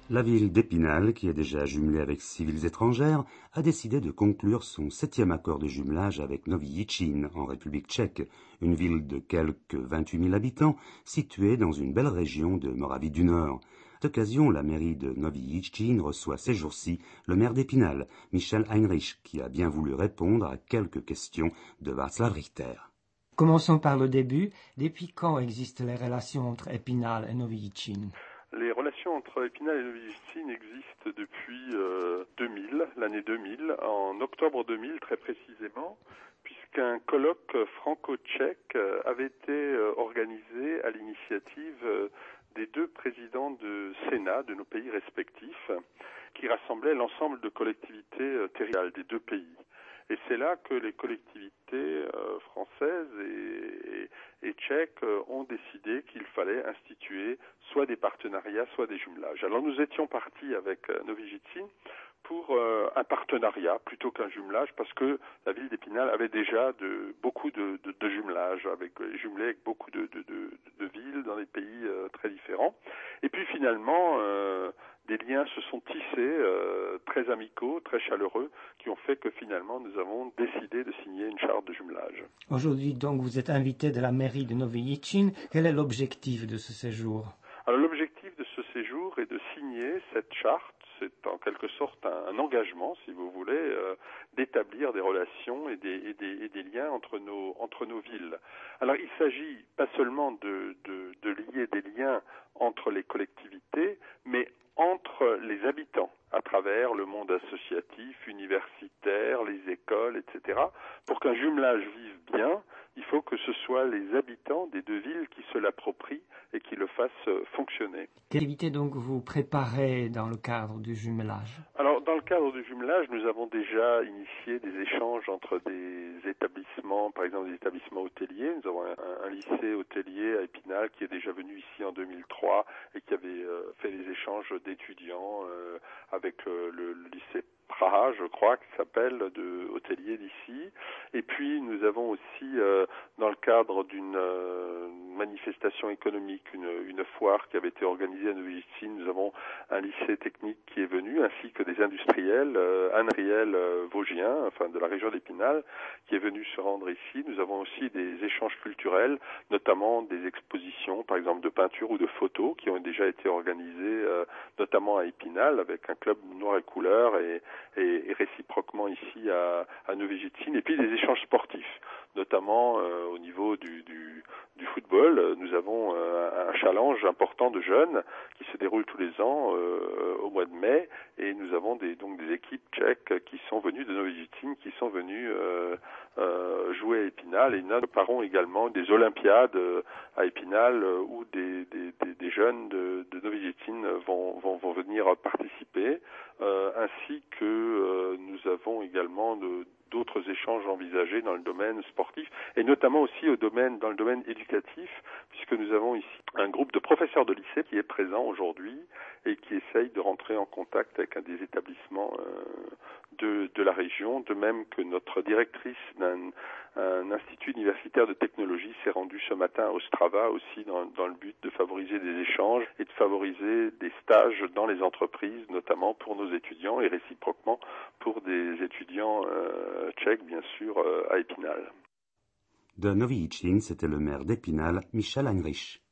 La ville d'Épinal, qui est déjà jumelée avec 6 villes étrangères, a décidé de conclure son 7e accord de jumelage avec Novi Jičín, en République tchèque, une ville de quelques 28 000 habitants, située dans une belle région de Moravie du Nord. D'occasion, la mairie de Novi Jičín reçoit ces jours-ci le maire d'Épinal, Michel Heinrich, qui a bien voulu répondre à quelques questions de Václav Richter. Commençons par le début. Depuis quand existent les relations entre Épinal et Novi Jičín? Les relations entre Épinal et Novi Jičín existent depuis 2000, l'année 2000, en octobre 2000 très précisément, puisqu'un colloque franco-tchèque avait été organisé à l'initiative des deux présidents de Sénat de nos pays respectifs, qui rassemblaient l'ensemble de collectivités territoriales des deux pays. Et c'est là que les collectivités françaises et tchèques ont décidé qu'il fallait instituer soit des partenariats, soit des jumelages. Alors nous étions partis avec Novi Jičín pour un partenariat plutôt qu'un jumelage, parce que la ville d'Épinal avait déjà beaucoup de jumelages, jumelé avec beaucoup de villes dans des pays très différents. Et puis finalement, des liens se sont tissés, très amicaux, très chaleureux, qui ont fait que finalement nous avons décidé de signer une charte de jumelage. Aujourd'hui donc vous êtes invité de la mairie de Novi Jičín. Quel est l'objectif de ce séjour? Alors l'objectif de ce séjour est de signer cette charte. C'est en quelque sorte un engagement, si vous voulez, d'établir des relations et des liens entre nos villes. Alors il s'agit pas seulement de lier des liens entre les collectivités, mais entre les habitants, à travers le monde associatif, universitaire, les écoles, etc. Pour qu'un jumelage vive bien, il faut que ce soit les habitants des deux villes qui se l'approprient et qui le fassent fonctionner. Quelle activité donc vous préparez dans le cadre du jumelage? Alors, dans le cadre du jumelage, nous avons déjà initié des échanges entre des établissements, par exemple des établissements hôteliers. Nous avons un lycée hôtelier à Épinal qui est déjà venu ici en 2003 et qui avait fait des échanges d'étudiants avec le lycée Praha, je crois, qui s'appelle, de hôtelier d'ici. Et puis, nous avons aussi, dans le cadre d'une manifestation économique, une foire qui avait été organisée à Novi Jičín, nous avons un lycée technique qui est venu, ainsi que des industriels, industriels vosgiens, enfin de la région d'Épinal, qui est venu se rendre ici. Nous avons aussi des échanges culturels, notamment des expositions, par exemple de peinture ou de photos, qui ont déjà été organisées, notamment à Épinal, avec un club noir et couleur, et réciproquement ici à Novi Jičín. Et puis des échanges sportifs, notamment au niveau du football. Nous avons un challenge important de jeunes qui se déroule tous les ans au mois de mai, et nous avons donc des équipes tchèques qui sont venues de Novi Jičín, qui sont venues jouer à Épinal, et nous préparons également des Olympiades à Épinal où des jeunes de Novi Jičín vont venir participer, ainsi que nous avons également d'autres échanges envisagés dans le domaine sportif et notamment aussi dans le domaine éducatif, puisque nous avons ici un groupe de professeurs de lycée qui est présent aujourd'hui et qui essaye de rentrer en contact avec un des établissements de la région, de même que notre directrice d'un institut universitaire de technologie s'est rendue ce matin à Ostrava aussi dans le but de favoriser des échanges et de favoriser des stages dans les entreprises, notamment pour nos étudiants et réciproquement pour des étudiants tchèques, bien sûr, à Épinal. De Novi Jičín, c'était le maire d'Épinal, Michel Heinrich.